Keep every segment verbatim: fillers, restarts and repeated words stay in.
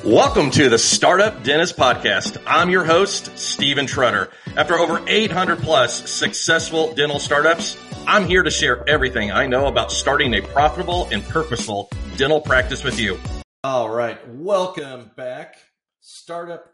Welcome to the Startup Dentist Podcast. I'm your host, Steven Trutter. After over eight hundred plus successful dental startups, I'm here to share everything I know about starting a profitable and purposeful dental practice with you. All right. Welcome back, Startup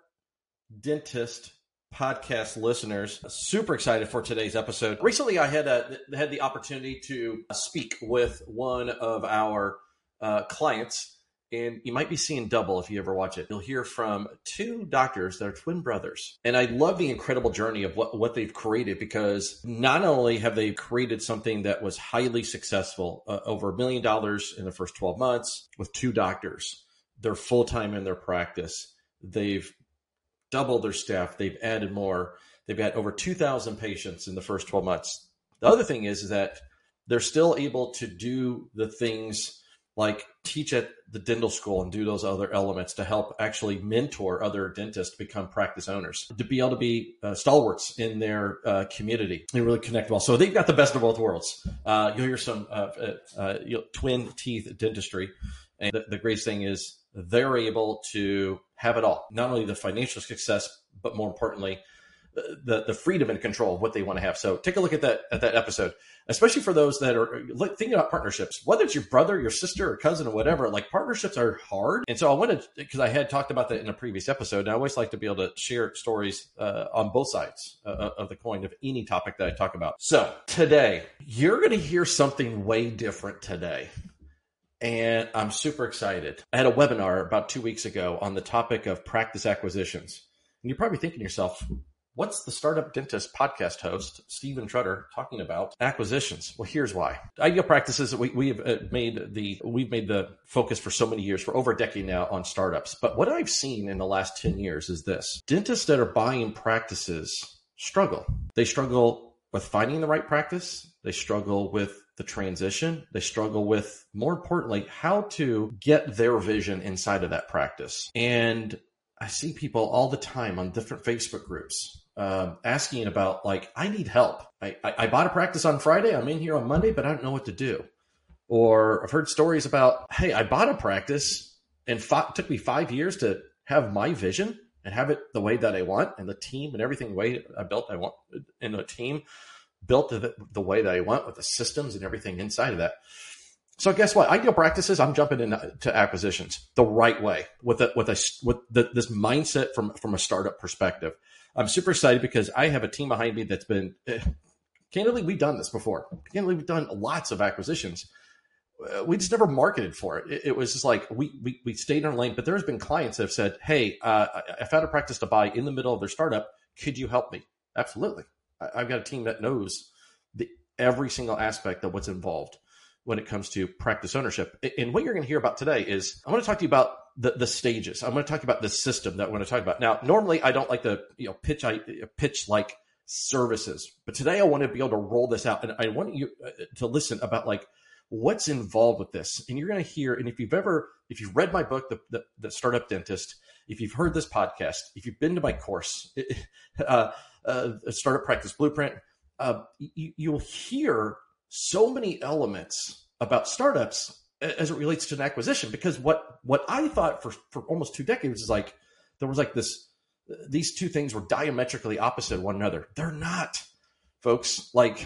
Dentist Podcast listeners. Super excited for today's episode. Recently, I had a, had the opportunity to speak with one of our uh, clients. And you might be seeing double if you ever watch it. You'll hear from two doctors that are twin brothers. And I love the incredible journey of what, what they've created, because not only have they created something that was highly successful, uh, over a million dollars in the first twelve months with two doctors. They're full-time in their practice. They've doubled their staff. They've added more. They've got over two thousand patients in the first twelve months. The other thing is, is that they're still able to do the things like teach at the dental school and do those other elements to help actually mentor other dentists to become practice owners, to be able to be uh, stalwarts in their uh, community and really connect well. So they've got the best of both worlds. Uh, you'll hear some uh, uh, uh, you know, twin teeth dentistry. And the, the greatest thing is they're able to have it all, not only the financial success, but more importantly, the the freedom and control of what they want to have. So take a look at that at that episode, especially for those that are thinking about partnerships, whether it's your brother, your sister, or cousin, or whatever. Like, partnerships are hard. And so I wanted, because I had talked about that in a previous episode, and I always like to be able to share stories uh, on both sides uh, of the coin of any topic that I talk about. So today, you're going to hear something way different today. And I'm super excited. I had a webinar about two weeks ago on the topic of practice acquisitions. And you're probably thinking to yourself, what's the Startup Dentist podcast host, Steven Trutter, talking about acquisitions? Well, here's why. Ideal Practices, we, we've made the we've made the focus for so many years, for over a decade now, on startups. But what I've seen in the last ten years is this. Dentists that are buying practices struggle. They struggle with finding the right practice. They struggle with the transition. They struggle with, more importantly, how to get their vision inside of that practice. And I see people all the time on different Facebook groups um, asking about, like, I need help. I, I, I bought a practice on Friday. I'm in here on Monday, but I don't know what to do. Or I've heard stories about, hey, I bought a practice and it took me five years to have my vision and have it the way that I want, and the team and everything the way I built, I want, and the team built the, the way that I want, with the systems and everything inside of that. So guess what? Ideal Practices, I'm jumping into acquisitions the right way, with a, with a, with the, this mindset from, from a startup perspective. I'm super excited because I have a team behind me that's been, eh, candidly, we've done this before. Candidly, we've done lots of acquisitions. Uh, we just never marketed for it. It, it was just like, we, we, we stayed in our lane, but there's been clients that have said, hey, uh, I, I found a practice to buy in the middle of their startup. Could you help me? Absolutely. I, I've got a team that knows the, every single aspect of what's involved when it comes to practice ownership. And what you're going to hear about today is, I want to talk to you about the, the stages. I'm going to talk about the system that we're going to talk about. Now, normally I don't like to, you know, pitch, I pitch like services, but today I want to be able to roll this out. And I want you to listen about, like, what's involved with this. And you're going to hear, and if you've ever, if you've read my book, the, the, the Startup Dentist, if you've heard this podcast, if you've been to my course, uh, uh, Startup Practice Blueprint, uh, you, you'll hear so many elements about startups as it relates to an acquisition. Because what, what I thought for, for almost two decades is, like, there was like this, these two things were diametrically opposite of one another. They're not, folks. Like,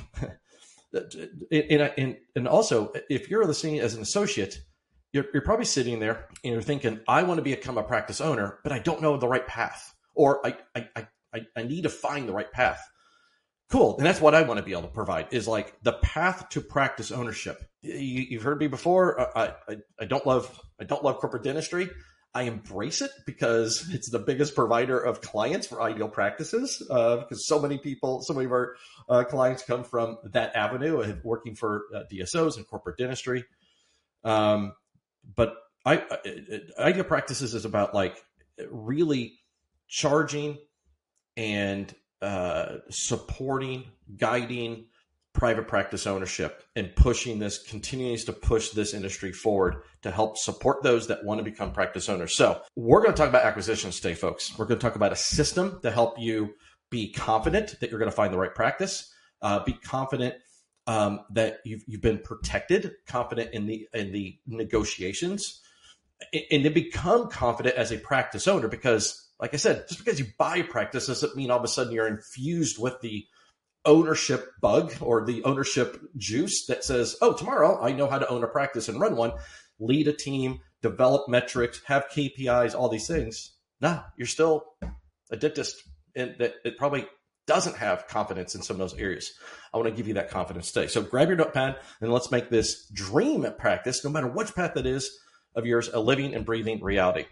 and, and, and also, if you're listening as an associate, you're, you're probably sitting there and you're thinking, I want to become a practice owner, but I don't know the right path, or I, I, I, I need to find the right path. Cool. And that's what I want to be able to provide, is like the path to practice ownership. You, you've heard me before. I, I, I don't love, I don't love corporate dentistry. I embrace it because it's the biggest provider of clients for Ideal Practices. Uh, because so many people, so many of our uh, clients come from that avenue of working for uh, D S Os and corporate dentistry. Um, but I, I, Ideal Practices is about, like, really charging and Uh, supporting, guiding private practice ownership, and pushing this, continues to push this industry forward to help support those that want to become practice owners. So we're going to talk about acquisitions today, folks. We're going to talk about a system to help you be confident that you're going to find the right practice, uh, be confident um, that you've, you've been protected, confident in the in the negotiations, and then become confident as a practice owner. Because, like I said, just because you buy a practice doesn't mean all of a sudden you're infused with the ownership bug or the ownership juice that says, oh, tomorrow I know how to own a practice and run one, lead a team, develop metrics, have K P Is, all these things. No, you're still a dentist, and that it probably doesn't have confidence in some of those areas. I want to give you that confidence today. So grab your notepad and let's make this dream practice, no matter which path it is of yours, a living and breathing reality.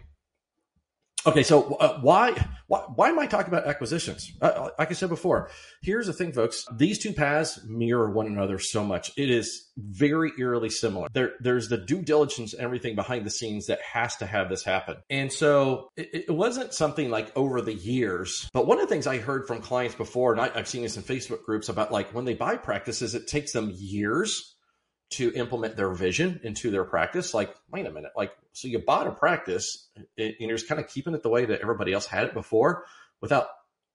Okay, so uh, why, why why am I talking about acquisitions? Uh, like I said before, here's the thing, folks. These two paths mirror one another so much. It is very eerily similar. There, there's the due diligence and everything behind the scenes that has to have this happen. And so it, it wasn't something like over the years. But one of the things I heard from clients before, and I, I've seen this in Facebook groups about like when they buy practices, it takes them years to implement their vision into their practice. Like, wait a minute, like, so you bought a practice and you're just kind of keeping it the way that everybody else had it before without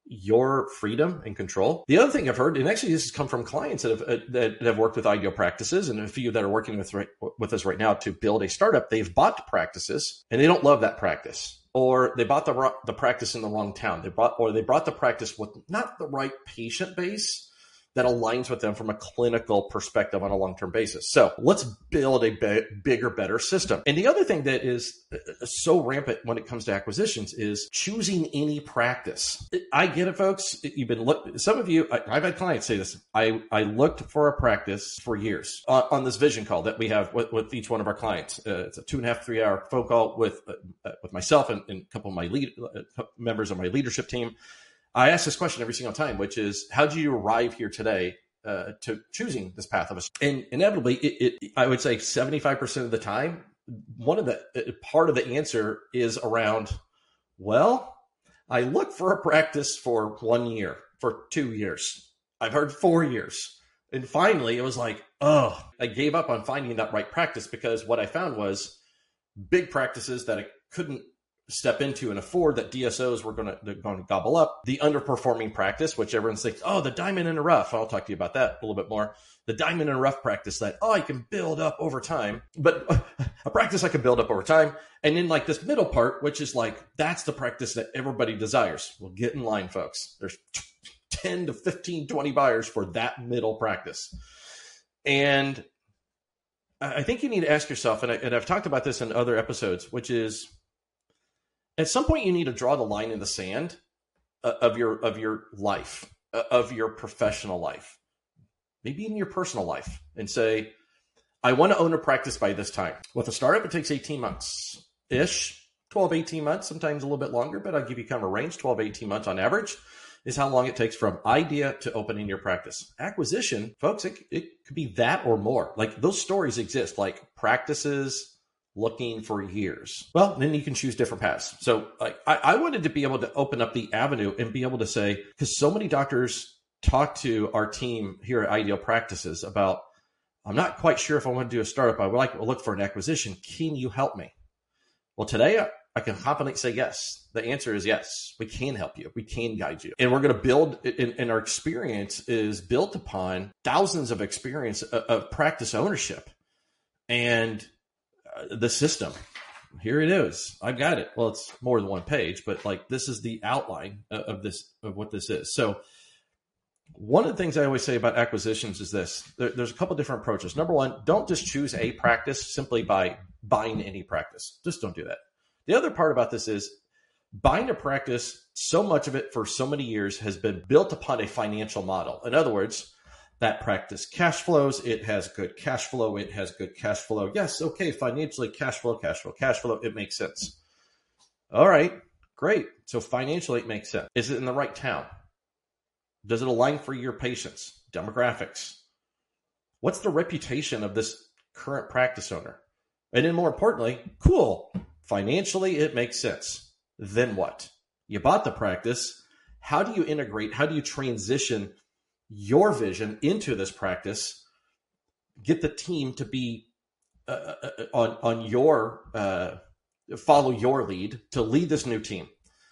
your freedom and control. The other thing I've heard, and actually this has come from clients that have, uh, that have worked with Ideal Practices, and a few that are working with, right, with us right now to build a startup, they've bought practices and they don't love that practice. Or they bought the, the practice in the wrong town. They bought, or they brought the practice with not the right patient base that aligns with them from a clinical perspective on a long-term basis. So let's build a b- bigger, better system. And the other thing that is so rampant when it comes to acquisitions is choosing any practice. I get it, folks. You've been look. Some of you, I, I've had clients say this. I, I looked for a practice for years on, on this vision call that we have with, with each one of our clients. Uh, it's a two and a half, three hour phone call with uh, with myself and, and a couple of my lead uh, members of my leadership team. I ask this question every single time, which is, how did you arrive here today uh, to choosing this path of us? And inevitably, it, it, I would say seventy-five percent of the time, one of the uh, part of the answer is around, well, I looked for a practice for one year, for two years. I've heard four years. And finally, it was like, oh, I gave up on finding that right practice because what I found was big practices that I couldn't step into and afford that D S Os were going to going to gobble up. The underperforming practice, which everyone thinks, oh, the diamond in the rough. I'll talk to you about that a little bit more. The diamond in the rough practice that, oh, I can build up over time. But a practice I can build up over time. And then like this middle part, which is like, that's the practice that everybody desires. Well, get in line, folks. There's ten to fifteen, twenty buyers for that middle practice. And I think you need to ask yourself, and, I, and I've talked about this in other episodes, which is, at some point, you need to draw the line in the sand of your of your life, of your professional life, maybe in your personal life, and say, I want to own a practice by this time. With a startup, it takes eighteen months-ish, twelve, eighteen months, sometimes a little bit longer, but I'll give you kind of a range. twelve, eighteen months on average is how long it takes from idea to opening your practice. Acquisition, folks, it, it could be that or more. Like those stories exist, like practices looking for years. Well, then you can choose different paths. So I, I wanted to be able to open up the avenue and be able to say, because so many doctors talk to our team here at Ideal Practices about, I'm not quite sure if I want to do a startup. I would like to look for an acquisition. Can you help me? Well, today I, I can confidently say yes. The answer is yes. We can help you. We can guide you. And we're going to build, and our experience is built upon thousands of experience of, of practice ownership. And the system, here it is. I've got it. Well, it's more than one page, but like this is the outline of this, of what this is. So one of the things I always say about acquisitions is this. There, there's a couple different approaches. Number one, don't just choose a practice simply by buying any practice. Just don't do that. The other part about this is buying a practice, so much of it for so many years has been built upon a financial model. In other words, that practice cash flows. It has good cash flow. It has good cash flow. Yes, okay, financially, cash flow, cash flow, cash flow. It makes sense. All right, great. So financially, it makes sense. Is it in the right town? Does it align for your patients, demographics? What's the reputation of this current practice owner? And then more importantly, cool, financially, it makes sense. Then what? You bought the practice. How do you integrate? How do you transition your vision into this practice, get the team to be uh, on, on your, uh, follow your lead to lead this new team?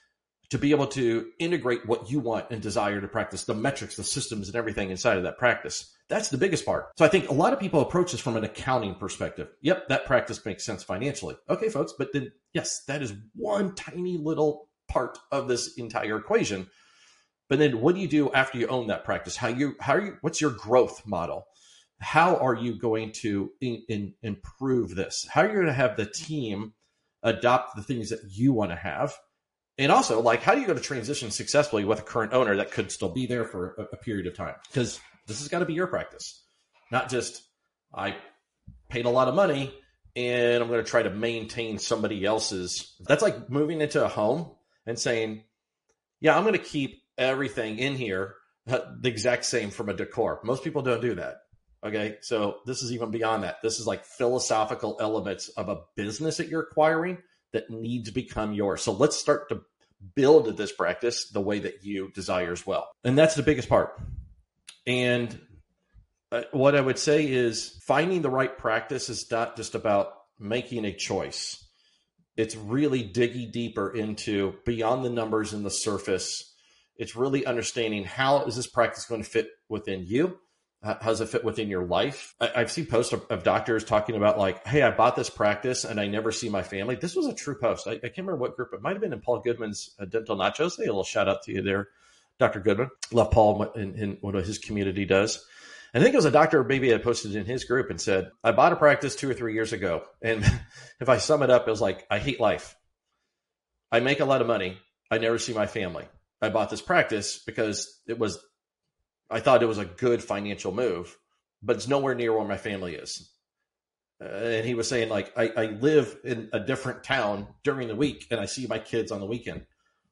to be able to integrate what you want and desire to practice, the metrics, the systems, and everything inside of that practice. That's the biggest part. So I think a lot of people approach this from an accounting perspective. Yep, that practice makes sense financially. Okay, folks, but then, yes, that is one tiny little part of this entire equation. But then what do you do after you own that practice? How you, how are you, what's your growth model? How are you going to in, in, improve this? How are you going to have the team adopt the things that you want to have? And also, like, how do you go to transition successfully with a current owner that could still be there for a, a period of time? Because this has got to be your practice, not just I paid a lot of money and I'm going to try to maintain somebody else's. That's like moving into a home and saying, yeah, I'm going to keep everything in here the exact same from a decor. Most people don't do that. Okay, so this is even beyond that. This is like philosophical elements of a business that you're acquiring that need to become yours. So let's start to build this practice the way that you desire as well. And that's the biggest part. And what I would say is finding the right practice is not just about making a choice. It's really digging deeper into beyond the numbers and the surface. It's really understanding how is this practice going to fit within you? How does it fit within your life? I've seen posts of, of doctors talking about like, hey, I bought this practice and I never see my family. This was a true post. I, I can't remember what group. It might have been in Paul Goodman's uh, Dental Nachos. Hey, a little shout out to you there, Doctor Goodman. Love Paul in, in what his community does. And I think it was a doctor maybe had posted in his group and said, I bought a practice two or three years ago. And if I sum it up, it was like, I hate life. I make a lot of money. I never see my family. I bought this practice because it was I thought it was a good financial move, but it's nowhere near where my family is. Uh, and he was saying, like, I, I live in a different town during the week and I see my kids on the weekend.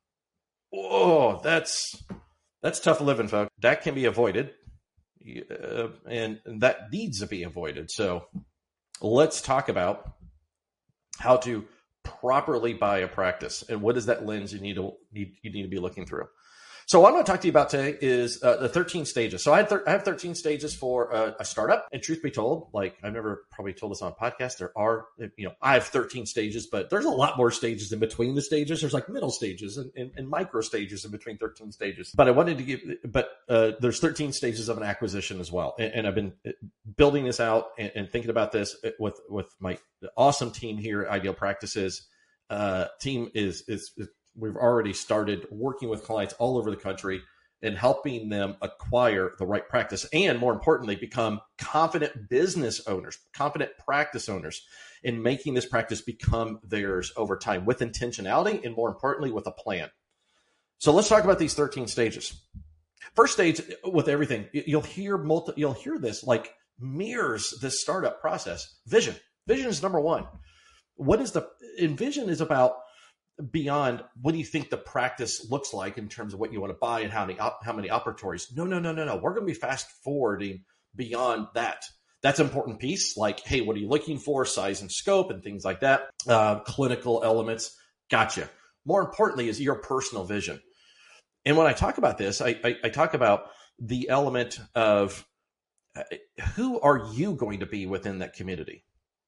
Whoa, that's that's tough living, folks. That can be avoided, uh, and, and that needs to be avoided. So let's talk about how to properly buy a practice and what is that lens you need to need, you need to be looking through. So what I'm going to talk to you about today is uh, the thirteen stages. So I, had thir- I have thirteen stages for a, a startup. And truth be told, like I've never probably told this on a podcast, there are, you know, I have thirteen stages, but there's a lot more stages in between the stages. There's like middle stages and, and, and micro stages in between thirteen stages. But I wanted to give, but uh, there's thirteen stages of an acquisition as well. And, and I've been building this out and, and thinking about this with, with my awesome team here at Ideal Practices. Uh, team is, is, is We've already started working with clients all over the country and helping them acquire the right practice and, more importantly, become confident business owners, confident practice owners, in making this practice become theirs over time with intentionality and, more importantly, with a plan. So let's talk about these thirteen stages. First stage with everything, you'll hear multi, you'll hear this like mirrors this startup process. Vision. Vision is number one. What is the vision is about beyond what do you think the practice looks like in terms of what you want to buy and how many how many operatories. No, no, no, no, no. We're going to be fast forwarding beyond that. That's an important piece. Like, hey, what are you looking for? Size and scope and things like that. Uh, clinical elements. Gotcha. More importantly is your personal vision. And when I talk about this, I, I, I talk about the element of uh, who are you going to be within that community?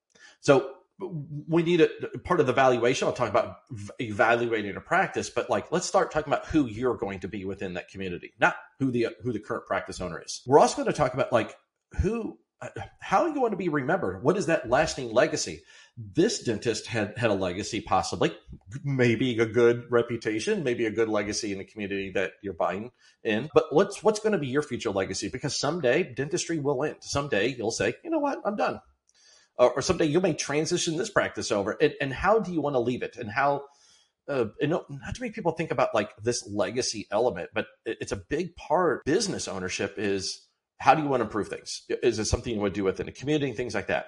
So we need a part of the valuation. I'll talk about evaluating a practice, but like, let's start talking about who you're going to be within that community, not who the, who the current practice owner is. We're also going to talk about like who, how you want to be remembered. What is that lasting legacy? This dentist had, had a legacy, possibly, maybe a good reputation, maybe a good legacy in the community that you're buying in. But what's, what's going to be your future legacy? Because someday dentistry will end. Someday you'll say, you know what, I'm done. Or someday you may transition this practice over. And, and how do you want to leave it? And how, uh, and not too many people think about like this legacy element, but it's a big part. Business ownership is how do you want to improve things? Is it something you want to do within the community, things like that?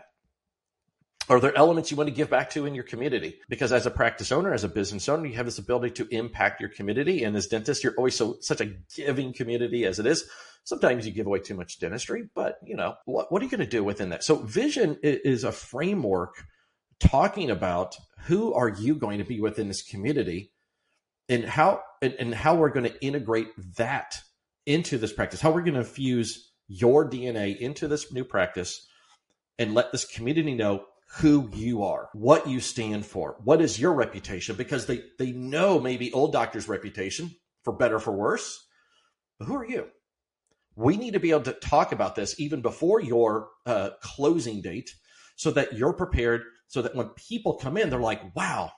Are there elements you want to give back to in your community? Because as a practice owner, as a business owner, you have this ability to impact your community. And as dentists, you're always so such a giving community as it is. Sometimes you give away too much dentistry, but you know, what, what are you going to do within that? So vision is a framework talking about who are you going to be within this community and how, and, and how we're going to integrate that into this practice, how we're going to infuse your D N A into this new practice and let this community know who you are, what you stand for, what is your reputation, because they, they know maybe old doctor's reputation, for better or for worse, but who are you? We need to be able to talk about this even before your uh, closing date so that you're prepared, so that when people come in, they're like, wow,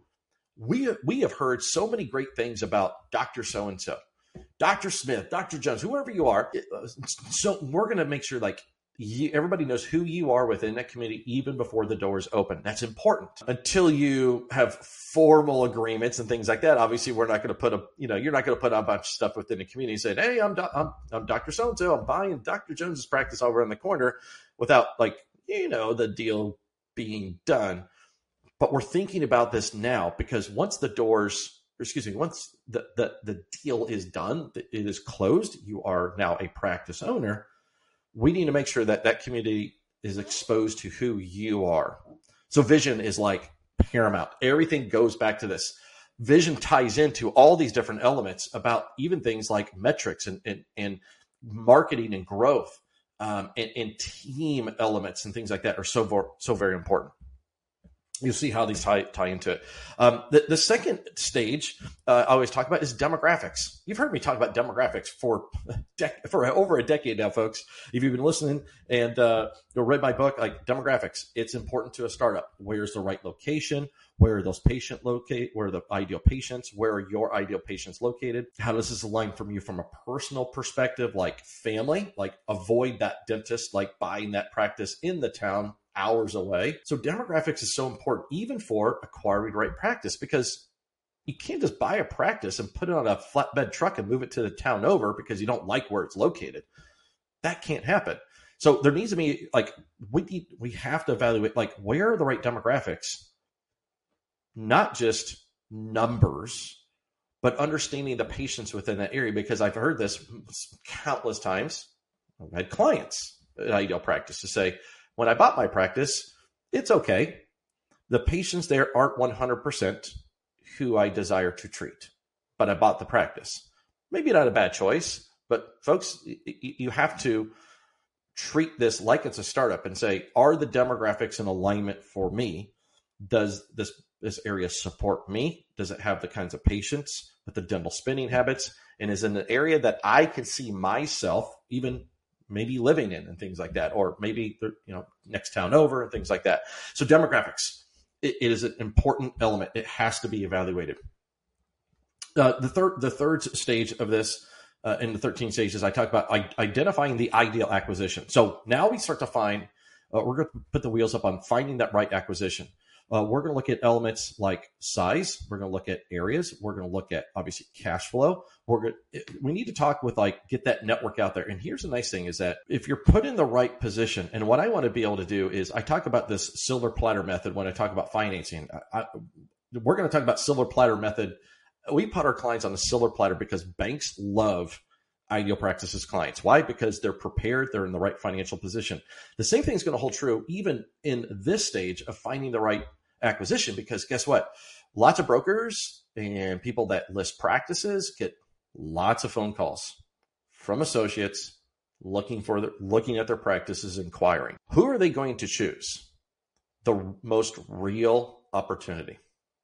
we, we have heard so many great things about Doctor So-and-so, Doctor Smith, Doctor Jones, whoever you are. So we're going to make sure like you, everybody knows who you are within that community even before the doors open. That's important. Until you have formal agreements and things like that, obviously we're not going to put a, you know, you're not going to put a bunch of stuff within the community saying, hey, I'm, Do- I'm, I'm Doctor So-and-so, I'm buying Doctor Jones's practice over in the corner without like, you know, the deal being done. But we're thinking about this now because once the doors, excuse me, once the, the, the deal is done, it is closed, you are now a practice owner. We need to make sure that that community is exposed to who you are. So vision is like paramount. Everything goes back to this. Vision ties into all these different elements about even things like metrics and, and, and marketing and growth um, and, and team elements and things like that are so, so very important. You'll see how these tie, tie into it. Um, the, the second stage uh, I always talk about is demographics. You've heard me talk about demographics for dec- for over a decade now, folks. If you've been listening and uh, read my book, like demographics, it's important to a startup. Where's the right location? Where are those patient locate? Where are the ideal patients? Where are your ideal patients located? How does this align from you from a personal perspective, like family? Like avoid that dentist, like buying that practice in the town hours away. So demographics is so important, even for acquiring the right practice, because you can't just buy a practice and put it on a flatbed truck and move it to the town over because you don't like where it's located. That can't happen. So there needs to be like, we need, we have to evaluate like where are the right demographics, not just numbers, but understanding the patients within that area. Because I've heard this countless times. I've had clients at Ideal Practice to say, when I bought my practice, it's okay. The patients there aren't one hundred percent who I desire to treat, but I bought the practice. Maybe not a bad choice, but folks, you have to treat this like it's a startup and say, are the demographics in alignment for me? Does this, this area support me? Does it have the kinds of patients with the dental spending habits? And is it an area that I can see myself even maybe living in and things like that, or maybe, you know, next town over and things like that. So demographics, it, it is an important element. It has to be evaluated. Uh, the third, the third stage of this, uh, in the thirteen stages, I talk about I- identifying the ideal acquisition. So now we start to find, uh, we're going to put the wheels up on finding that right acquisition. Uh, we're going to look at elements like size. We're going to look at areas. We're going to look at obviously cash flow. We're going to, we need to talk with like, get that network out there. And here's the nice thing is that if you're put in the right position, and what I want to be able to do is I talk about this silver platter method when I talk about financing. I, I, we're going to talk about silver platter method. We put our clients on a silver platter because banks love Ideal Practice's clients. Why? Because they're prepared. They're in the right financial position. The same thing is going to hold true even in this stage of finding the right acquisition, because guess what? Lots of brokers and people that list practices get lots of phone calls from associates looking for the, looking at their practices, inquiring. Who are they going to choose? The most real opportunity.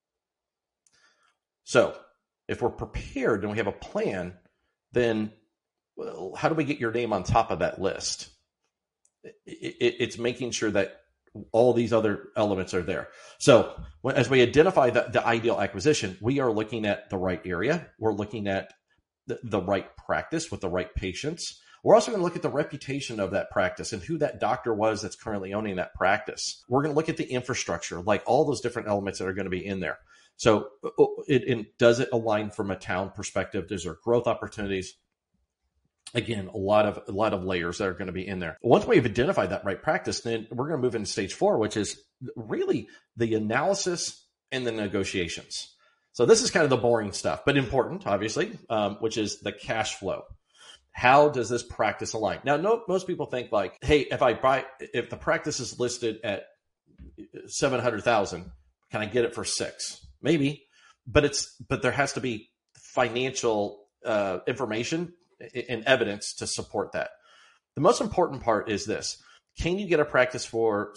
So if we're prepared and we have a plan, then well, how do we get your name on top of that list? It, it, it's making sure that all these other elements are there. So when, as we identify the, the ideal acquisition, we are looking at the right area. We're looking at the, the right practice with the right patients. We're also going to look at the reputation of that practice and who that doctor was that's currently owning that practice. We're going to look at the infrastructure, like all those different elements that are going to be in there. So it, it does it align from a town perspective? Does there growth opportunities? Again, a lot of a lot of layers that are going to be in there. Once we've identified that right practice, then we're going to move into stage four, which is really the analysis and the negotiations. So this is kind of the boring stuff, but important, obviously, um, which is the cash flow. How does this practice align? Now, no, most people think like, hey, if I buy, if the practice is listed at seven hundred thousand, can I get it for six? Maybe, but it's but there has to be financial uh, information and evidence to support that. The most important part is this. Can you get a practice for some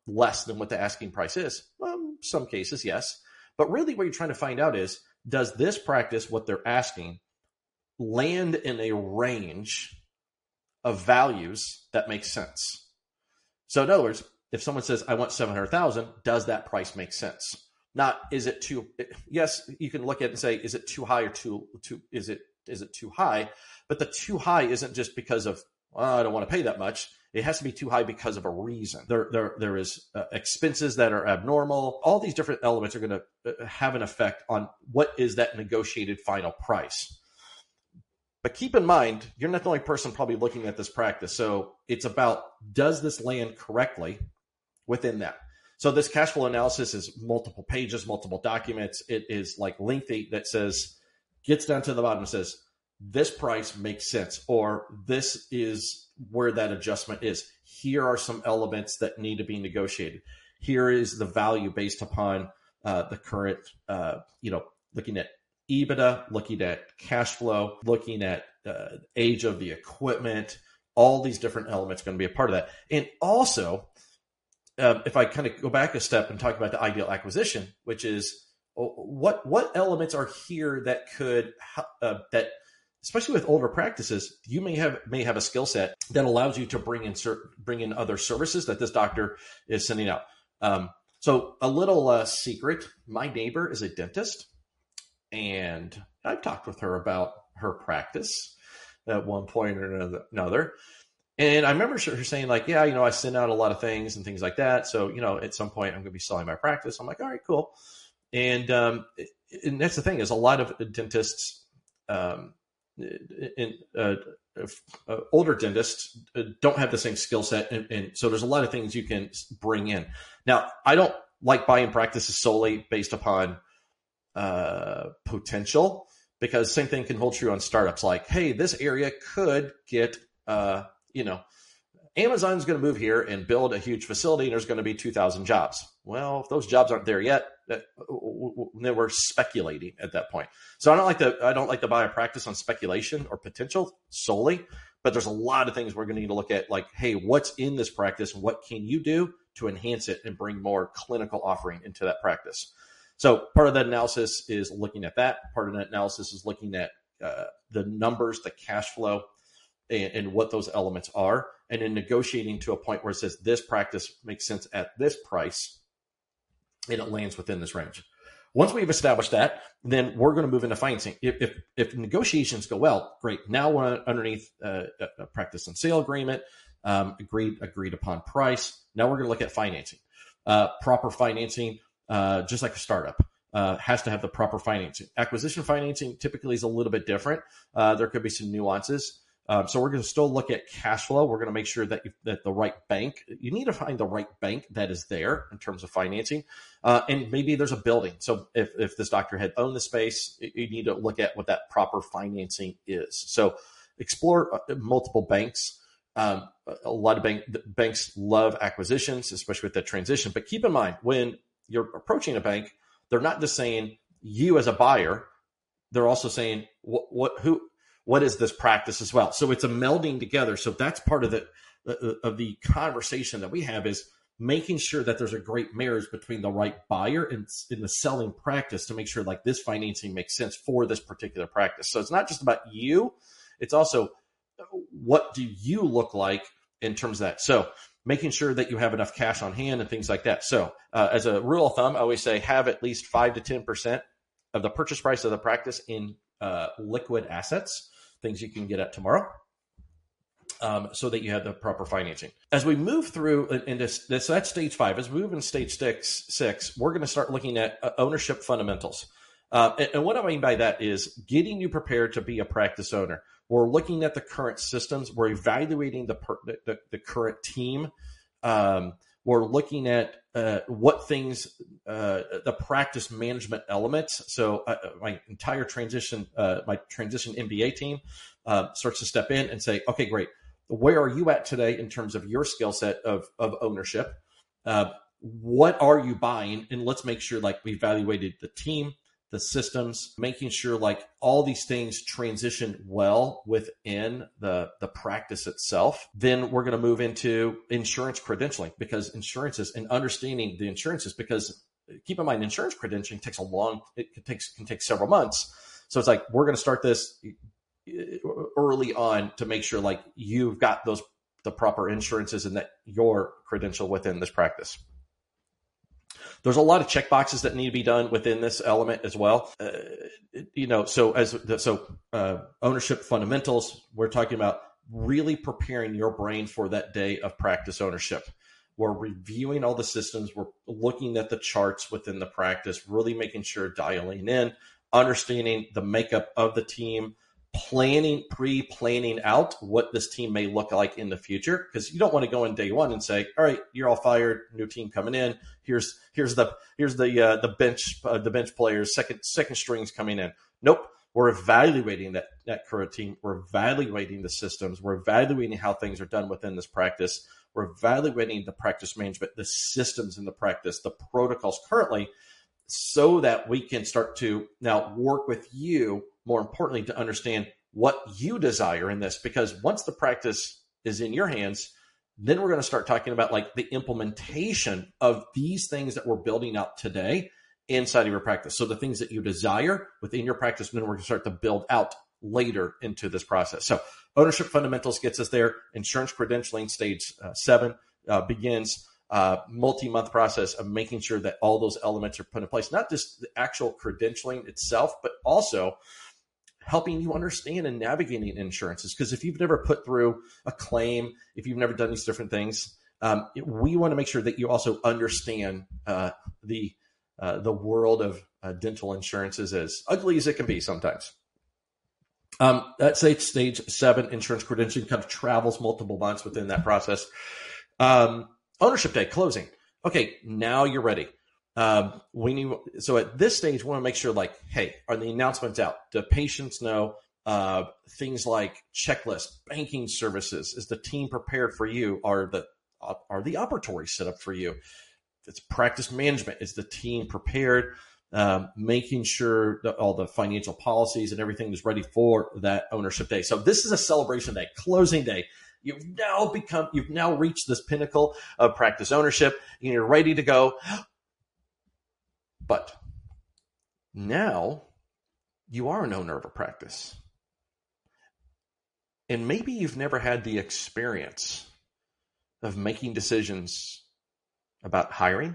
less than what the asking price is? Um, some cases, yes. But really what you're trying to find out is, does this practice, what they're asking, land in a range of values that makes sense? So in other words, if someone says, I want seven hundred thousand dollars, does that price make sense? Not, is it too, yes, you can look at it and say, is it too high or too, too, is it, is it too high? But the too high isn't just because of, well, I don't want to pay that much. It has to be too high because of a reason. There, there, there is uh, expenses that are abnormal. All these different elements are going to have an effect on what is that negotiated final price. But keep in mind, you're not the only person probably looking at this practice. So it's about, does this land correctly within that? So this cash flow analysis is multiple pages, multiple documents. It is like lengthy that says, gets down to the bottom and says, this price makes sense, or this is where that adjustment is. Here are some elements that need to be negotiated. Here is the value based upon uh, the current, uh, you know, looking at EBITDA, looking at cash flow, looking at uh, age of the equipment. All these different elements are going to be a part of that. And also, um, if I kind of go back a step and talk about the ideal acquisition, which is what what elements are here that could uh, that especially with older practices, you may have may have a skill set that allows you to bring in cer- bring in other services that this doctor is sending out. Um, so a little uh, secret: my neighbor is a dentist, and I've talked with her about her practice at one point or another. And I remember her saying, like, yeah, you know, I send out a lot of things and things like that. So, you know, at some point I'm going to be selling my practice. I'm like, all right, cool. And, um, and that's the thing is a lot of dentists, um, in, uh, uh, older dentists don't have the same skill set. And, and so there's a lot of things you can bring in. Now, I don't like buying practices solely based upon uh, potential, because same thing can hold true on startups. Like, hey, this area could get, uh, you know, Amazon's going to move here and build a huge facility, and there's going to be two thousand jobs. Well, if those jobs aren't there yet, that, then we're speculating at that point. So I don't like to I don't like to buy a practice on speculation or potential solely, but there's a lot of things we're going to need to look at, like, hey, what's in this practice and what can you do to enhance it and bring more clinical offering into that practice? So part of that analysis is looking at that. Part of that analysis is looking at uh, the numbers, the cash flow, and, and what those elements are, and then negotiating to a point where it says this practice makes sense at this price, and it lands within this range. Once we've established that, then we're going to move into financing. If if, if negotiations go well, great. Now we're underneath uh, a practice and sale agreement, um, agreed agreed upon price. Now we're going to look at financing. Uh, proper financing, uh, just like a startup, uh, has to have the proper financing. Acquisition financing typically is a little bit different. Uh, there could be some nuances. Um, so we're going to still look at cash flow. We're going to make sure that you, that the right bank, you need to find the right bank that is there in terms of financing. Uh, and maybe there's a building. So if, if this doctor had owned the space, you need to look at what that proper financing is. So explore multiple banks. Um, a lot of bank, banks love acquisitions, especially with that transition. But keep in mind, when you're approaching a bank, they're not just saying you as a buyer. They're also saying what, what who, what is this practice as well? So it's a melding together. So that's part of the uh, of the conversation that we have, is making sure that there's a great marriage between the right buyer and in the selling practice to make sure like this financing makes sense for this particular practice. So it's not just about you. It's also what do you look like in terms of that. So making sure that you have enough cash on hand and things like that. So uh, as a rule of thumb, I always say have at least five to ten percent of the purchase price of the practice in uh, liquid assets, things you can get at tomorrow, um, so that you have the proper financing. As we move through into this, so that's stage five. As we move in stage six, six we're going to start looking at uh, ownership fundamentals. Uh, and, and what I mean by that is getting you prepared to be a practice owner. We're looking at the current systems. We're evaluating the per, the, the current team. Um, we're looking at uh, what things, uh, the practice management elements. So uh, my entire transition, uh, my transition M B A team uh, starts to step in and say, okay, great. Where are you at today in terms of your skill set of, of ownership? Uh, what are you buying? And let's make sure like we evaluated the team, the systems, making sure like all these things transition well within the, the practice itself. Then we're going to move into insurance credentialing, because insurances and understanding the insurances, because keep in mind, insurance credentialing takes a long, it takes, can take several months. So it's like, we're going to start this early on to make sure like you've got those, the proper insurances and that you're credentialed within this practice. There's a lot of check boxes that need to be done within this element as well. Uh, you know, so as the, so uh, ownership fundamentals, we're talking about really preparing your brain for that day of practice ownership. We're reviewing all the systems. We're looking at the charts within the practice, really making sure dialing in, understanding the makeup of the team, planning, pre-planning out what this team may look like in the future, because you don't want to go in day one and say, all right, you're all fired, new team coming in. Here's here's the here's the uh, the bench uh, the bench players, second second strings coming in. Nope, we're evaluating that that current team. We're evaluating the systems. We're evaluating how things are done within this practice. We're evaluating the practice management, the systems in the practice, the protocols currently, so that we can start to now work with you, more importantly, to understand what you desire in this. Because once the practice is in your hands, then we're going to start talking about like the implementation of these things that we're building out today inside of your practice. So the things that you desire within your practice, then we're going to start to build out later into this process. So ownership fundamentals gets us there. Insurance credentialing stage uh, seven uh, begins uh, multi-month process of making sure that all those elements are put in place, not just the actual credentialing itself, but also helping you understand and navigating insurances. Because if you've never put through a claim, if you've never done these different things, um, we want to make sure that you also understand uh, the uh, the world of uh, dental insurances, as ugly as it can be sometimes. Um, that's stage seven, insurance credentialing, kind of travels multiple months within that process. Um, ownership day, closing. Okay, now you're ready. Um, we need, so at this stage, we want to make sure like, hey, are the announcements out? Do patients know uh, things like checklist, banking services? Is the team prepared for you? Are the, are the operatories set up for you? It's practice management. Is the team prepared? Um, making sure that all the financial policies and everything is ready for that ownership day. So this is a celebration day, closing day. You've now become, you've now reached this pinnacle of practice ownership and you're ready to go. But now you are an owner of a practice. And maybe you've never had the experience of making decisions about hiring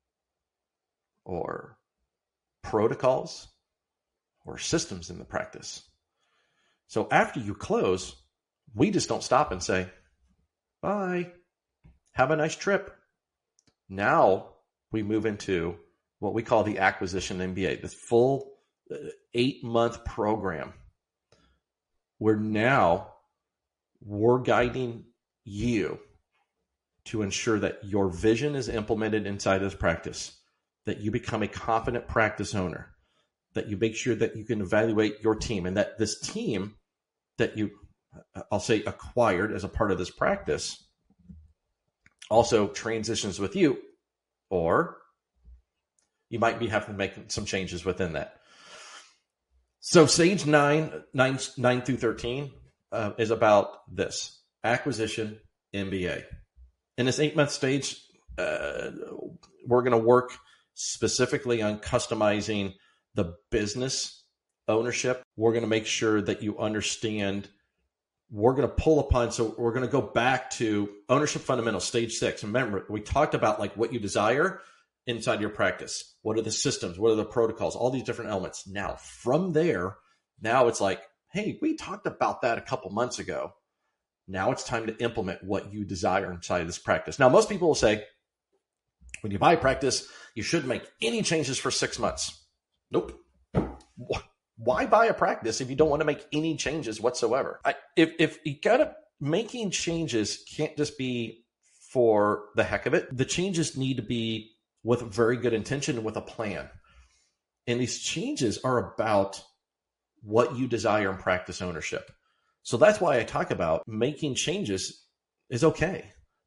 or protocols or systems in the practice. So after you close, we just don't stop and say, bye, have a nice trip. Now we move into what we call the acquisition M B A, this full eight-month program where now we're guiding you to ensure that your vision is implemented inside this practice, that you become a confident practice owner, that you make sure that you can evaluate your team, and that this team that you, I'll say, acquired as a part of this practice also transitions with you, or you might be having to make some changes within that. So stage nine, nine, nine through thirteen uh, is about this acquisition M B A. In this eight-month stage, uh, we're going to work specifically on customizing the business ownership. We're going to make sure that you understand. We're going to pull upon, so we're going to go back to ownership fundamentals, stage six. Remember, we talked about like what you desire inside your practice. What are the systems? What are the protocols? All these different elements. Now, from there, now it's like, hey, we talked about that a couple months ago. Now it's time to implement what you desire inside of this practice. Now, most people will say, when you buy a practice, you shouldn't make any changes for six months. Nope. Why buy a practice if you don't want to make any changes whatsoever? I, if if you gotta, making changes can't just be for the heck of it. The changes need to be with very good intention and with a plan. And these changes are about what you desire in practice ownership. So that's why I talk about making changes is okay,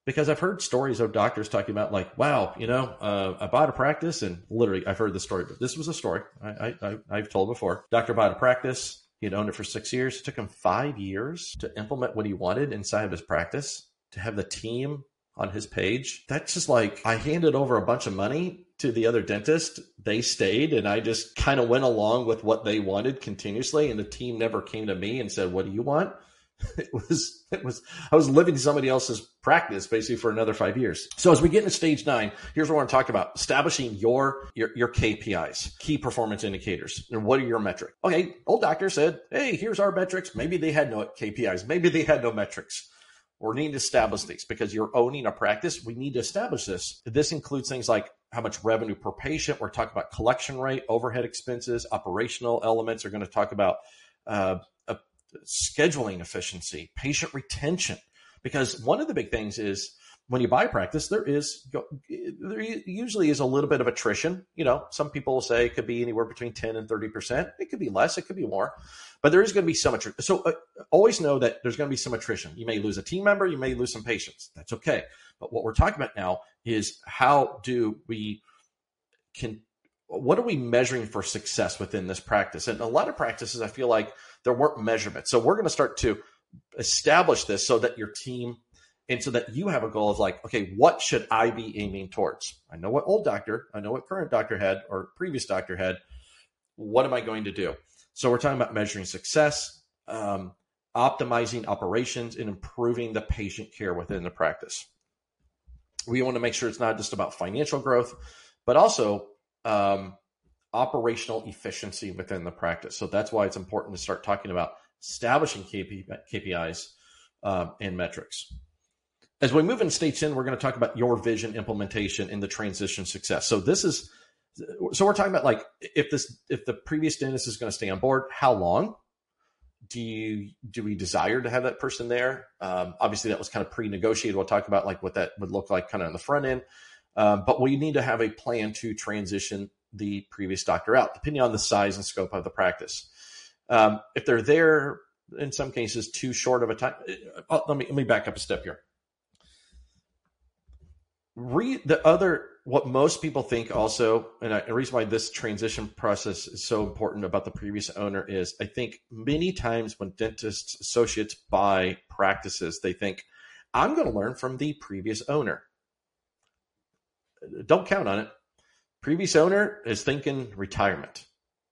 Because I've heard stories of doctors talking about like, wow, you know, uh, I bought a practice, and literally I've heard the story, but this was a story I, I, I've told before. Doctor bought a practice. He'd owned it for six years. It took him five years to implement what he wanted inside of his practice, to have the team on his page. That's just like, I handed over a bunch of money to the other dentist. They stayed, and I just kind of went along with what they wanted continuously. And the team never came to me and said, what do you want? It was, it was, I was living somebody else's practice basically for another five years. So as we get into stage nine, here's what I want to talk about: establishing your, your, your K P Is, key performance indicators. And what are your metrics? Okay. Old doctor said, hey, here's our metrics. Maybe they had no K P Is. Maybe they had no metrics. We need to establish these because you're owning a practice. We need to establish this. This includes things like how much revenue per patient. We're talking about collection rate, overhead expenses, operational elements. We're going to talk about, uh, a, scheduling efficiency, patient retention, because one of the big things is when you buy practice, there is there usually is a little bit of attrition. You know, some people will say it could be anywhere between ten and thirty percent. It could be less, it could be more, but there is going to be some attrition. So uh, always know that there's going to be some attrition. You may lose a team member, you may lose some patients. That's okay. But what we're talking about now is how do we can what are we measuring for success within this practice? And a lot of practices, I feel like there weren't measurements. So we're going to start to establish this so that your team and so that you have a goal of like, okay, what should I be aiming towards? I know what old doctor, I know what current doctor had or previous doctor had. What am I going to do? So we're talking about measuring success, um, optimizing operations, and improving the patient care within the practice. We want to make sure it's not just about financial growth, but also um, operational efficiency within the practice. So that's why it's important to start talking about establishing K P Is um, and metrics. As we move into stage ten, we're going to talk about your vision implementation and the transition success. So this is, so we're talking about like, if this, if the previous dentist is going to stay on board, how long do you, do we desire to have that person there? Um, obviously that was kind of pre-negotiated. We'll talk about like what that would look like kind of on the front end. Um, but we need to have a plan to transition the previous doctor out, depending on the size and scope of the practice. Um, if they're there, in some cases, too short of a time, oh, let me let me back up a step here. Re, the other, what most people think also, and I, the reason why this transition process is so important about the previous owner is, I think many times when dentists associates buy practices, they think, I'm going to learn from the previous owner. Don't count on it. Previous owner is thinking retirement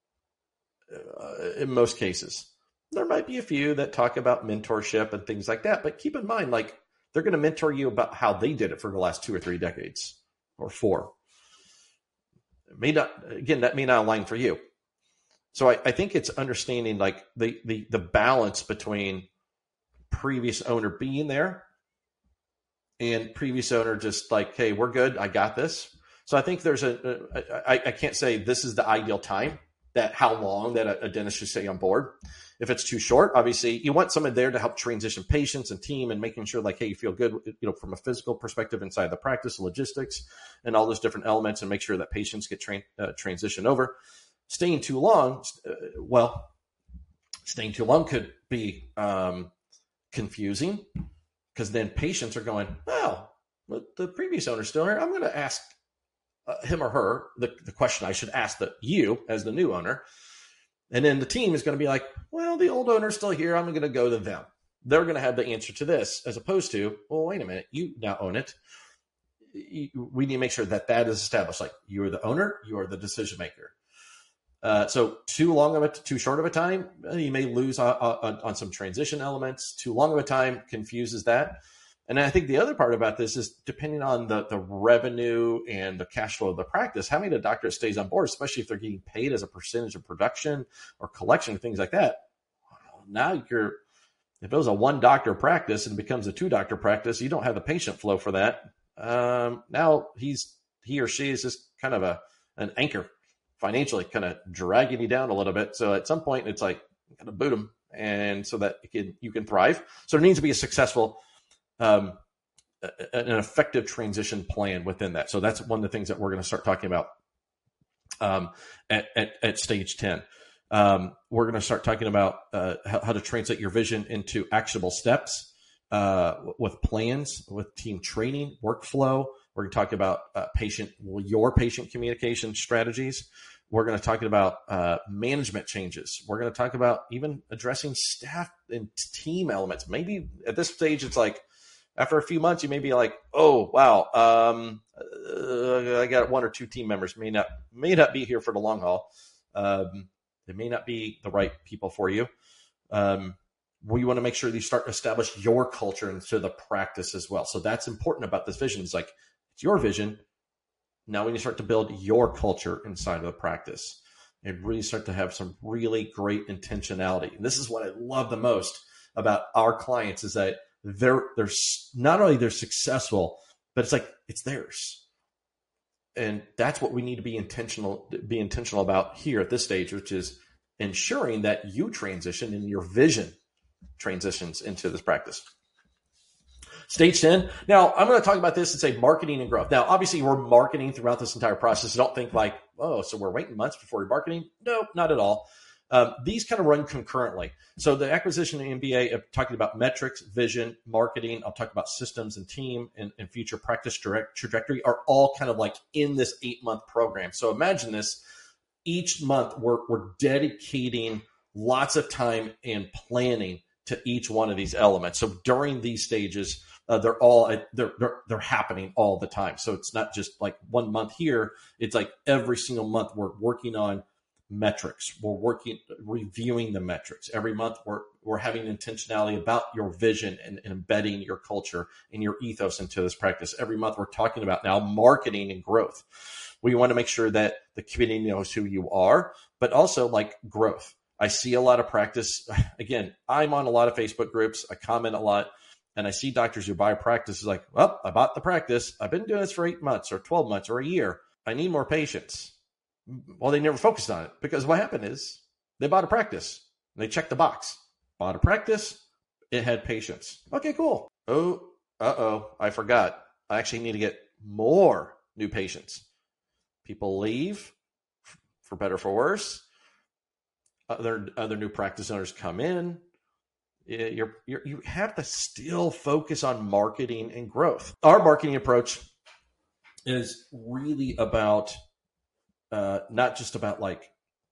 uh, in most cases. There might be a few that talk about mentorship and things like that, but keep in mind, like, they're going to mentor you about how they did it for the last two or three decades or four. It may not, again, that may not align for you. So I, I think it's understanding like the, the, the balance between previous owner being there and previous owner just like, hey, we're good, I got this. So I think there's a, a I, I can't say this is the ideal time, that how long that a, a dentist should stay on board. If it's too short, obviously you want someone there to help transition patients and team and making sure like, hey, you feel good, you know, from a physical perspective inside the practice, logistics, and all those different elements, and make sure that patients get train, uh, transitioned over. Staying too long, uh, well, staying too long could be um, confusing, because then patients are going, well, the previous owner's still here. I'm going to ask uh, him or her the, the question I should ask the, you as the new owner. And then the team is going to be like, well, the old owner's still here. I'm going to go to them. They're going to have the answer to this, as opposed to, well, wait a minute, you now own it. We need to make sure that that is established. Like, you are the owner, you are the decision maker. Uh, so too long of a, too short of a time, you may lose on, on, on some transition elements. Too long of a time confuses that. And I think the other part about this is, depending on the, the revenue and the cash flow of the practice, having a doctor that stays on board, especially if they're getting paid as a percentage of production or collection, things like that. Now you're, if it was a one doctor practice and becomes a two doctor practice, you don't have the patient flow for that. Um, now he's, he or she is just kind of a, an anchor financially, kind of dragging you down a little bit. So at some point it's like, you gotta boot them, and so that it can, you can thrive. So there needs to be a successful Um, an effective transition plan within that. So that's one of the things that we're going to start talking about um, at, at, at stage ten. Um, we're going to start talking about uh, how, how to translate your vision into actionable steps uh, with plans, with team training, workflow. We're going to talk about uh, patient, your patient communication strategies. We're going to talk about uh, management changes. We're going to talk about even addressing staff and team elements. Maybe at this stage, it's like after a few months, you may be like, oh, wow, um, uh, I got one or two team members may not may not be here for the long haul. Um, they may not be the right people for you. Um, we want to make sure that you start to establish your culture into the practice as well. So that's important about this vision. It's like, it's your vision. Now we need to start to build your culture inside of the practice and really start to have some really great intentionality. And this is what I love the most about our clients is that they're, they're not only they're successful, but it's like, it's theirs. And that's what we need to be intentional, be intentional about here at this stage, which is ensuring that you transition and your vision transitions into this practice. Stage ten. Now, I'm going to talk about this and say marketing and growth. Now, obviously, we're marketing throughout this entire process. So don't think like, oh, so we're waiting months before we're marketing. No, not at all. Um, these kind of run concurrently. So the acquisition and M B A, I'm talking about metrics, vision, marketing. I'll talk about systems and team and, and future practice direct trajectory are all kind of like in this eight-month program. So imagine this. Each month, we're, we're dedicating lots of time and planning to each one of these elements. So during these stages, uh, they're all they're, they're they're happening all the time. So it's not just like one month here. It's like every single month we're working on metrics. We're working, reviewing the metrics. Every month we're we're having intentionality about your vision and, and embedding your culture and your ethos into this practice. Every month we're talking about now marketing and growth. We want to make sure that the community knows who you are, but also like growth. I see a lot of practice. Again, I'm on a lot of Facebook groups. I comment a lot, and I see doctors who buy practices like, well, I bought the practice. I've been doing this for eight months or twelve months or a year. I need more patients. Well, they never focused on it because what happened is they bought a practice. They checked the box. Bought a practice. It had patients. Okay, cool. Oh, uh-oh, I forgot. I actually need to get more new patients. People leave, for better or for worse. Other other new practice owners come in. You're, you're, you have to still focus on marketing and growth. Our marketing approach is really about uh, not just about like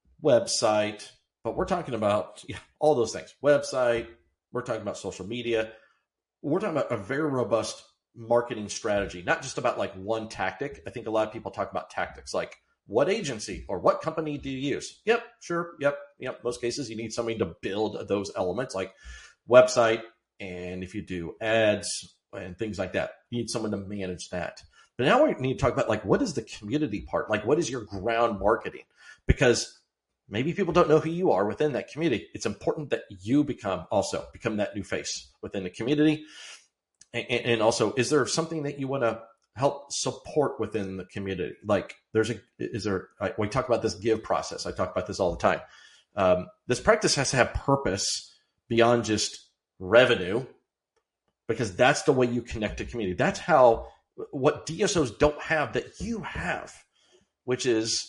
website, but we're talking about yeah, all those things. Website, we're talking about social media. We're talking about a very robust marketing strategy, not just about like one tactic. I think a lot of people talk about tactics like, what agency or what company do you use? Yep, sure. Yep. Yep. Most cases you need somebody to build those elements like website. And if you do ads and things like that, you need someone to manage that. But now we need to talk about like, what is the community part? Like, what is your ground marketing? Because maybe people don't know who you are within that community. It's important that you become also become that new face within the community. And, and also, is there something that you want to help support within the community? Like there's a, is there, I, we talk about this give process. I talk about this all the time. Um, this practice has to have purpose beyond just revenue, because that's the way you connect to community. That's how, what D S Os don't have that you have, which is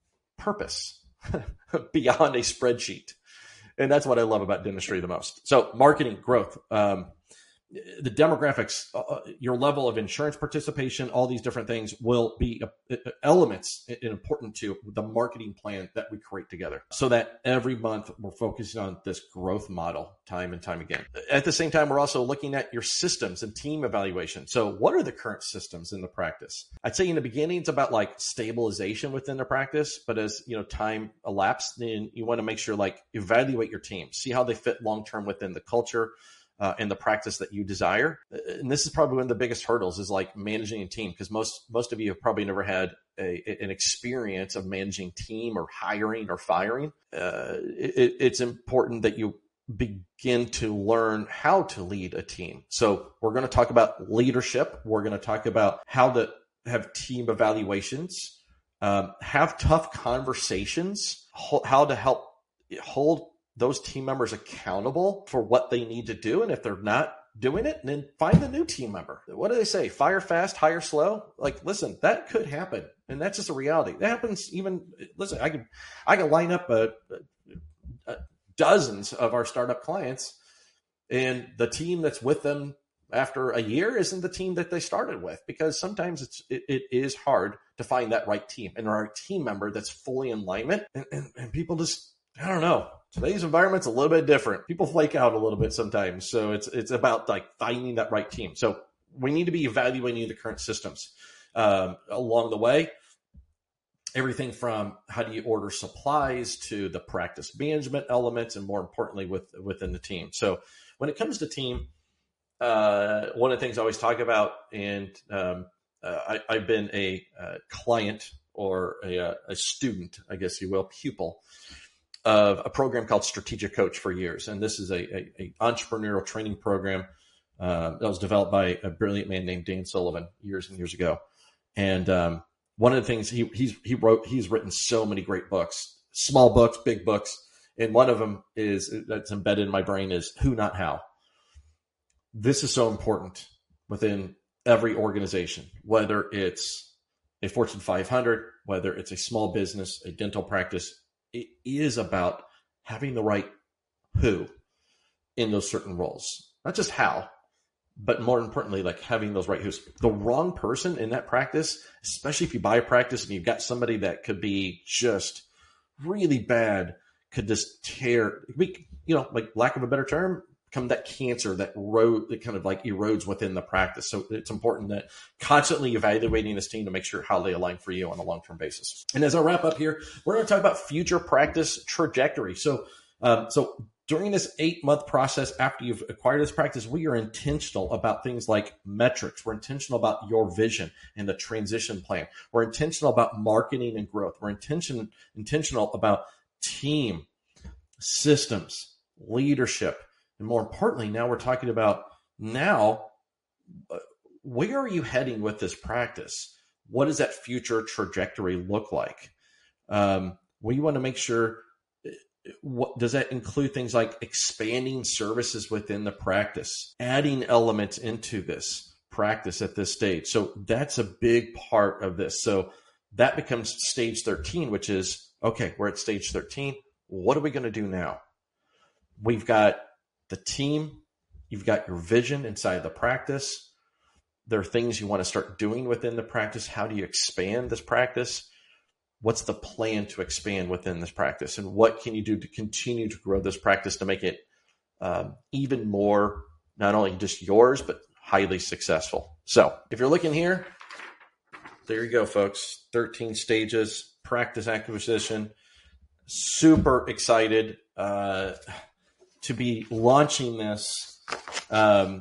purpose beyond a spreadsheet. And that's what I love about dentistry the most. So marketing, growth, um, the demographics, uh, your level of insurance participation, all these different things will be uh, elements important to the marketing plan that we create together, so that every month we're focusing on this growth model time and time again. At the same time, we're also looking at your systems and team evaluation. So what are the current systems in the practice? I'd say in the beginning, it's about like stabilization within the practice, but as you know, time elapsed, then you want to make sure like evaluate your team, see how they fit long-term within the culture, Uh, and the practice that you desire. And this is probably one of the biggest hurdles is like managing a team, because most most of you have probably never had a, an experience of managing team or hiring or firing. Uh, it, it's important that you begin to learn how to lead a team. So we're going to talk about leadership. We're going to talk about how to have team evaluations, um, have tough conversations, how to help hold those team members accountable for what they need to do. And if they're not doing it, then find a new team member. What do they say? Fire fast, hire slow. Like, listen, that could happen. And that's just a reality. That happens even, listen, I can, I can line up a, a, a dozens of our startup clients And the team that's with them after a year isn't the team that they started with, because sometimes it's it, it is hard to find that right team and the right team member that's fully in alignment. And, and, and people just, I don't know. Today's environment's a little bit different. People flake out a little bit sometimes. So it's it's about like finding that right team. So we need to be evaluating the current systems um, along the way. Everything from how do you order supplies to the practice management elements, and more importantly, with within the team. So when it comes to team, uh, one of the things I always talk about, and um, uh, I, I've been a, a client or a, a student, I guess you will, pupil of a program called Strategic Coach for years. And this is a, a, a entrepreneurial training program uh, that was developed by a brilliant man named Dan Sullivan years and years ago. And um, one of the things he he's he wrote, he's written so many great books, small books, big books. And one of them is that's embedded in my brain is Who Not How. This is so important within every organization, whether it's a Fortune five hundred, whether it's a small business, a dental practice. It is about having the right who in those certain roles, not just how, but more importantly, like having those right who's. The wrong person in that practice, especially if you buy a practice and you've got somebody that could be just really bad, could just tear, you know, like lack of a better term, become that cancer that road that kind of like erodes within the practice. So it's important that constantly evaluating this team to make sure how they align for you on a long-term basis. And as I wrap up here, we're going to talk about future practice trajectory. So, um, so during this eight-month process after you've acquired this practice, we are intentional about things like metrics. We're intentional about your vision and the transition plan. We're intentional about marketing and growth. We're intention, intentional about team, systems, leadership. And more importantly, now we're talking about now, where are you heading with this practice? What does that future trajectory look like? Um, we want to make sure, what does that include? Things like expanding services within the practice, adding elements into this practice at this stage. So that's a big part of this. So that becomes stage thirteen, which is, okay, we're at stage thirteen. What are we going to do now? We've got the team, you've got your vision inside the practice. There are things you want to start doing within the practice. How do you expand this practice? What's the plan to expand within this practice? And what can you do to continue to grow this practice to make it um, even more, not only just yours, but highly successful? So if you're looking here, there you go, folks. thirteen stages, practice acquisition. Super excited uh, to be launching this um,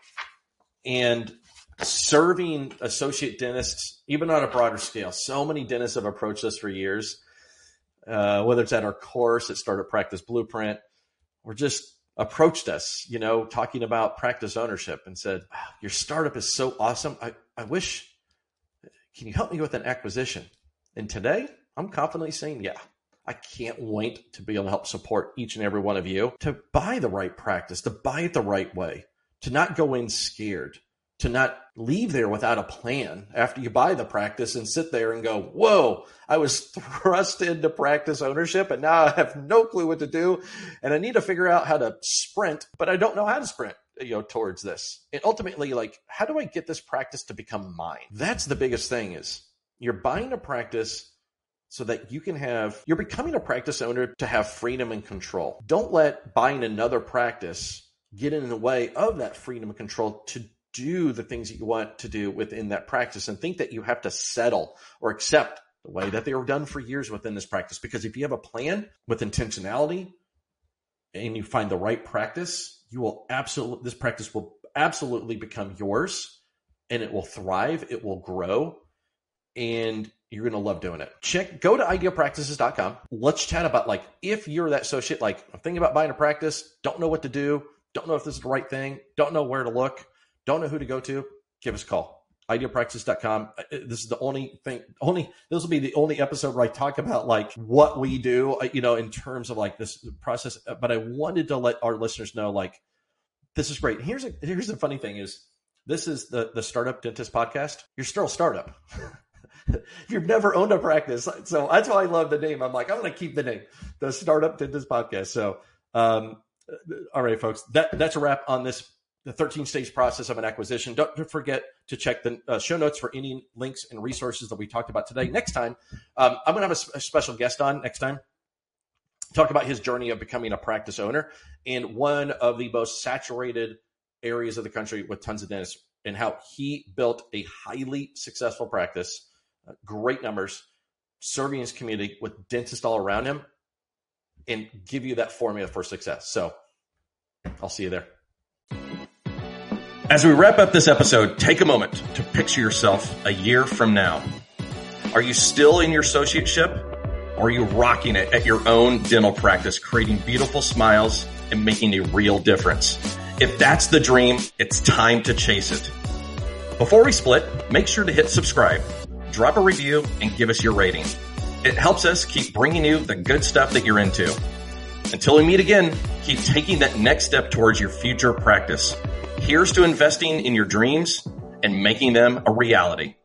and serving associate dentists, even on a broader scale. So many dentists have approached us for years, uh, whether it's at our course at Startup Practice Blueprint, or just approached us, you know, talking about practice ownership and said, wow, your startup is so awesome. I, I wish, can you help me with an acquisition? And today, I'm confidently saying, yeah. I can't wait to be able to help support each and every one of you to buy the right practice, to buy it the right way, to not go in scared, to not leave there without a plan after you buy the practice and sit there and go, whoa, I was thrust into practice ownership and now I have no clue what to do. And I need to figure out how to sprint, but I don't know how to sprint, you know, towards this. And ultimately, like, how do I get this practice to become mine? That's the biggest thing is you're buying a practice so that you can have, you're becoming a practice owner to have freedom and control. Don't let buying another practice get in the way of that freedom and control to do the things that you want to do within that practice and think that you have to settle or accept the way that they were done for years within this practice. Because if you have a plan with intentionality and you find the right practice, you will absolutely, this practice will absolutely become yours and it will thrive. It will grow. And you're going to love doing it. Check, go to ideal practices dot com. Let's chat about, like, if you're that associate, like, I'm thinking about buying a practice, don't know what to do, don't know if this is the right thing, don't know where to look, don't know who to go to, give us a call. ideal practices dot com. This is the only thing, only, this will be the only episode where I talk about, like, what we do, you know, in terms of, like, this process. But I wanted to let our listeners know, like, this is great. Here's a, here's the funny thing is, this is the, the Startup Dentist Podcast. You're still a startup. You've never owned a practice. So that's why I love the name. I'm like, I'm going to keep the name, the Startup Dentist Podcast. So um, All right, folks, that, that's a wrap on this, the thirteen-stage process of an acquisition. Don't forget to check the uh, show notes for any links and resources that we talked about today. Next time, um, I'm going to have a, a special guest on next time, talk about his journey of becoming a practice owner in one of the most saturated areas of the country with tons of dentists, and how he built a highly successful practice, uh, great numbers, serving his community with dentists all around him, and give you that formula for success. So I'll see you there. As we wrap up this episode, take a moment to picture yourself a year from now. Are you still in your associateship, or are you rocking it at your own dental practice, creating beautiful smiles and making a real difference? If that's the dream, it's time to chase it. Before we split, make sure to hit subscribe, drop a review, and give us your rating. It helps us keep bringing you the good stuff that you're into. Until we meet again, keep taking that next step towards your future practice. Here's to investing in your dreams and making them a reality.